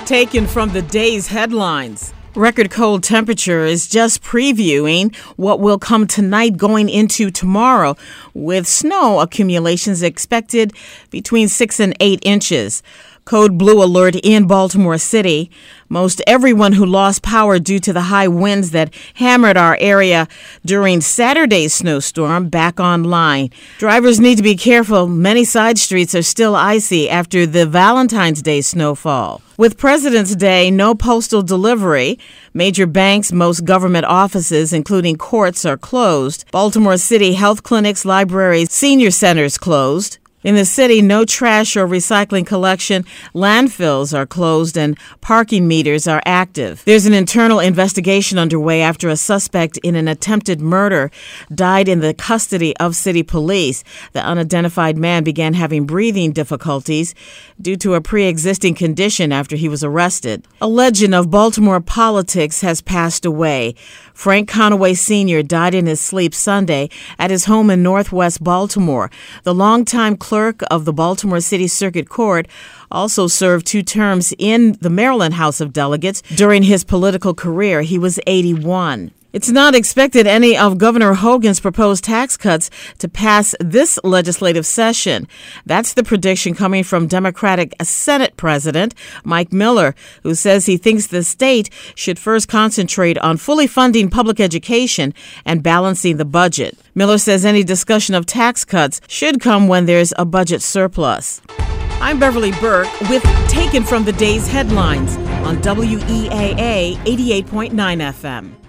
Taken from the day's headlines. Record cold temperature is just previewing what will come tonight going into tomorrow, with snow accumulations expected between 6 and 8 inches. Code blue alert in Baltimore City. Most everyone who lost power due to the high winds that hammered our area during Saturday's snowstorm back online. Drivers need to be careful. Many side streets are still icy after the Valentine's Day snowfall. With President's Day, no postal delivery. Major banks, most government offices, including courts, are closed. Baltimore City health clinics, libraries, senior centers closed. In the city, no trash or recycling collection. Landfills are closed and parking meters are active. There's an internal investigation underway after a suspect in an attempted murder died in the custody of city police. The unidentified man began having breathing difficulties due to a pre-existing condition after he was arrested. A legend of Baltimore politics has passed away. Frank Conaway Sr. died in his sleep Sunday at his home in Northwest Baltimore. The longtime clerk of the Baltimore City Circuit Court also served 2 terms in the Maryland House of Delegates. During his political career, he was 81. It's not expected any of Governor Hogan's proposed tax cuts to pass this legislative session. That's the prediction coming from Democratic Senate President Mike Miller, who says he thinks the state should first concentrate on fully funding public education and balancing the budget. Miller says any discussion of tax cuts should come when there's a budget surplus. I'm Beverly Burke with Taken from the Day's Headlines on WEAA 88.9 FM.